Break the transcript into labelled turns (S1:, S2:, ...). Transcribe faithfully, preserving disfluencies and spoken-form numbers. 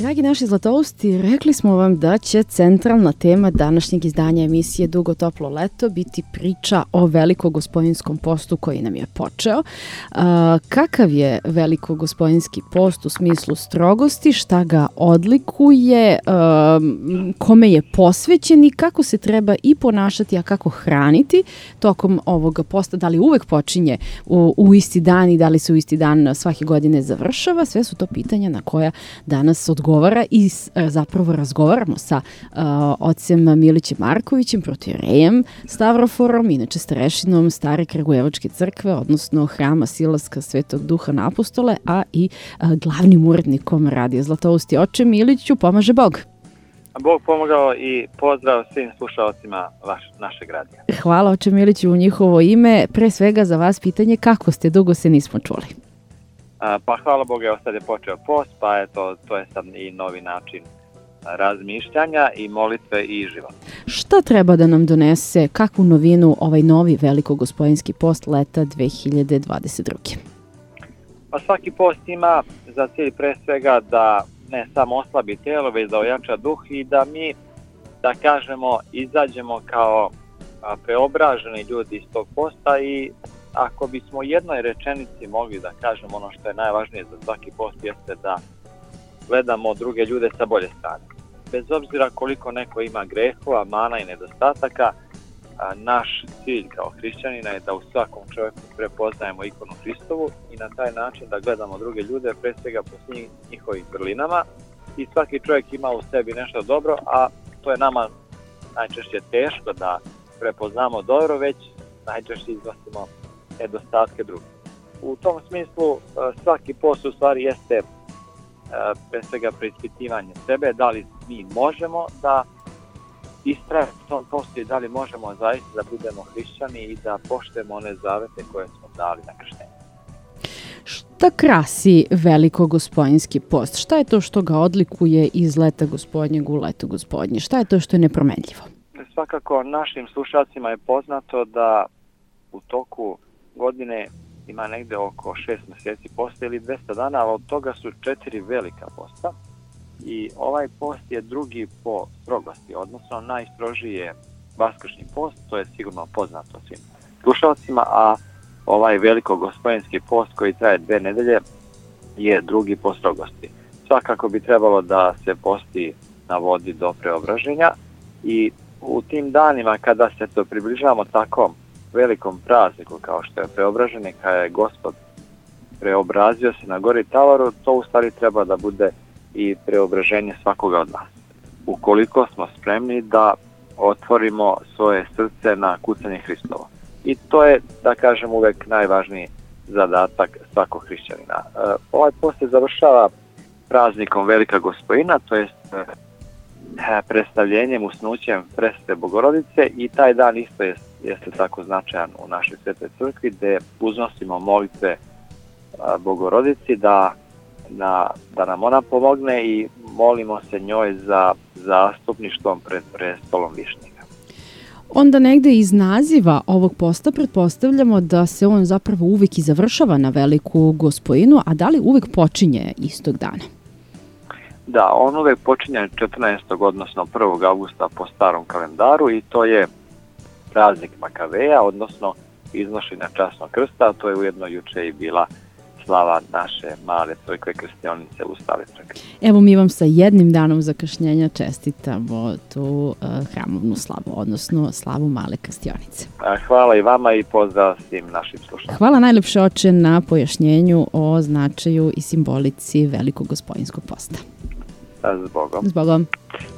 S1: Dragi naši zlatousti, rekli smo vam da će centralna tema današnjeg izdanja emisije Dugo toplo leto biti priča o Velikogospojinjskom postu koji nam je počeo. A, kakav je Velikogospojinjski post u smislu strogosti, šta ga odlikuje, a, kome je posvećen i kako se treba i ponašati, a kako hraniti tokom ovoga posta, da li uvek počinje u, u isti dan i da li se u isti dan svake godine završava, sve su to pitanja na koja danas odgovara i zapravo razgovaramo sa uh, ocem Milićem Markovićem, protijerejem Stavroforom, inače starešinom Stare Kragujevačke crkve, odnosno Hrama Silaska Svetog Duha na Apostole, a i uh, glavnim urednikom Radija Zlatousti. Oče Miliću, pomaže Bog.
S2: Bog pomogao i pozdrav svim slušalcima vaš, našeg radija.
S1: Hvala oče Miliću u njihovo ime. Pre svega za vas pitanje, kako ste, dugo se nismo čuli.
S2: Pa hvala Bogu, evo sad je počeo post, pa eto, to je sad i novi način razmišljanja i molitve i života.
S1: Šta treba da nam donese, kakvu novinu ovaj novi Velikogospojinjski post leta dve hiljade dvadeset druge.
S2: Pa svaki post ima za cilj pre svega da ne samo oslabi telo, već da ojača duh i da mi, da kažemo, izađemo kao preobraženi ljudi iz tog posta i ako bismo u jednoj rečenici mogli da kažemo ono što je najvažnije za svaki post jeste da gledamo druge ljude sa bolje strane. Bez obzira koliko neko ima grehova, mana i nedostataka, naš cilj kao hrišćanina je da u svakom čovjeku prepoznajemo ikonu Hristovu i na taj način da gledamo druge ljude pre svega po svim njihovim vrlinama i svaki čovjek ima u sebi nešto dobro, a to je nama najčešće teško da prepoznamo dobro, već najčešće iznosimo nedostatke drugih. U tom smislu svaki post u stvari jeste pre svega preispitivanje sebe, da li mi možemo da istrajemo u tom postu i da li možemo zaista da budemo hrišćani i da poštujemo one zavete koje smo dali na krštenje.
S1: Šta krasi Velikogospojinjski post? Šta je to što ga odlikuje iz leta gospodnjeg u leto gospodnje? Šta je to što je nepromenljivo?
S2: Svakako našim slušalcima je poznato da u toku godine ima negde oko šest mjeseci posta ili dvesta dana, ali od toga su četiri velika posta i ovaj post je drugi po strogosti, odnosno najstrožiji je vaskršnji post, to je sigurno poznato svim slušalcima, a ovaj Velikogospojinjski post koji traje dve nedelje je drugi po strogosti. Svakako bi trebalo da se posti na vodi do preobraženja i u tim danima kada se to približavamo tako velikom prazniku kao što je preobraženje, kada je Gospod preobrazio se na gori Tavaru, to u stvari treba da bude i preobraženje svakoga od nas. Ukoliko smo spremni da otvorimo svoje srce na kucanje Hristovo. I to je, da kažem, uvek najvažniji zadatak svakog hrišćanina. E, ovaj post se završava praznikom Velika Gospojina, to jest e, predstavljenjem, usnućem Presvete Bogorodice i taj dan isto je, jeste tako značajan u našoj Svetoj crkvi gde uznosimo molitve Bogorodici da, da, da nam ona pomogne i molimo se njoj za zastupništvom pred prestolom Višnjega.
S1: Onda negde iz naziva ovog posta pretpostavljamo da se on zapravo uvek i završava na Veliku Gospojinu, a da li uvek počinje istog dana?
S2: Da, on uvek počinje četrnaestog odnosno prvog avgusta po starom kalendaru i to je praznik Makaveja, odnosno iznošenja časnog krsta, to je ujedno juče i bila slava naše male crkve krstionice u Stare crkve.
S1: Evo mi vam sa jednim danom zakašnjenja čestitamo tu uh, hramovnu slavu, odnosno slavu male krstionice.
S2: Hvala i vama i pozdrav svim našim slušalcima.
S1: Hvala najlepše oče na pojašnjenju o značaju i simbolici Velikogospojinjskog posta.
S2: S Bogom.
S1: S Bogom.